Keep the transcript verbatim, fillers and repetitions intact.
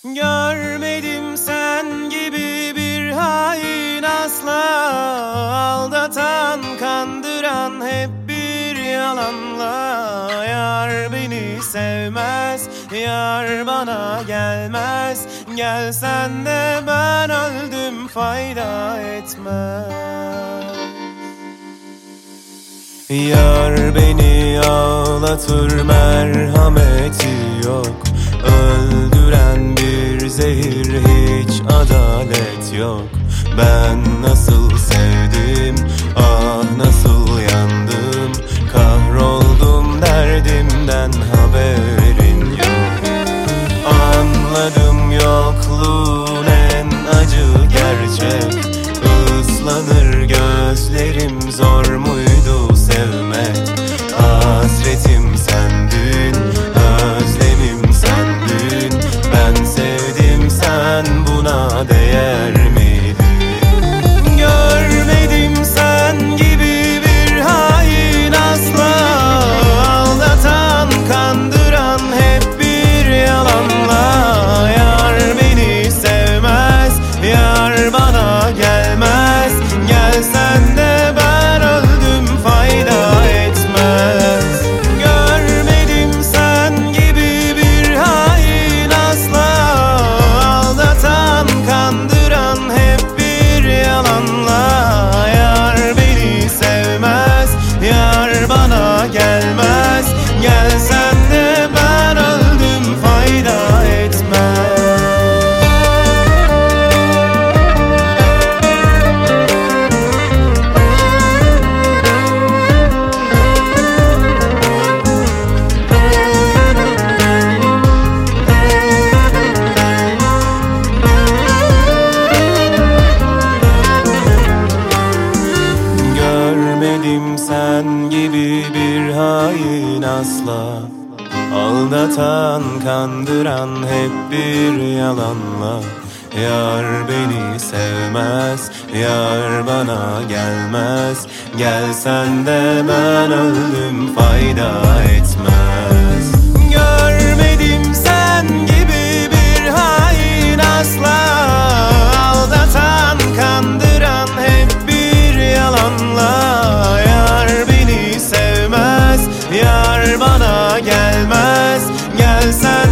Görmedim sen gibi bir hain asla. Aldatan, kandıran hep bir yalanla. Yar beni sevmez, yar bana gelmez. Gelsen de ben öldüm, fayda etmez. Yar beni ağlatır, merhameti yok. Öldüren bir zehir, hiç adalet yok. Ben nasıl sevdim, ah nasıl yandım. Kahroldum, derdimden haberin yok. Anladım yokluğun en acı gerçek. Islanır gözlerim, zor muydu sevmek? Hasretim sendin, özlemim sendin. Ben sevdim, sen buna değer miydin? Görmedim sen gibi bir hain asla. Aldatan, kandıran hep bir yalanla. Yar beni sevmez, yar bana gelmez. Gelsen de ben öldüm, fayda etmez. Görmedim sen gibi bir hain asla. Aldatan, kandıran hep bir yalanla. Yar beni sevmez, yar bana gelmez. Gelsen de ben öldüm, fayda etmez. Görmedim sen gibi bir hain asla. Aldatan, kandıran hep bir yalanla. Yar beni sevmez, yar bana gelmez. Gelsen de ben öldüm, fayda etmez. Görmedim sen gibi bir hain asla. Aldatan, kandıran hep bir yalanla. Yar beni sevmez, yar bana gelmez. Gelsen